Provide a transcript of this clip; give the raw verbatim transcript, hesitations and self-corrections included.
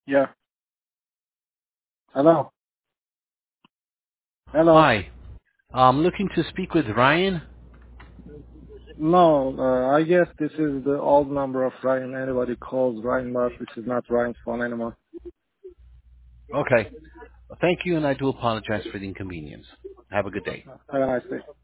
Yeah. Hello. Hello. Hi. I'm looking to speak with Ryan. No, uh, I guess this is the old number of Ryan. Anybody calls Ryan, but this is not Ryan's phone anymore. Okay. Thank you, and I do apologize for the inconvenience. Have a good day. Have a nice day.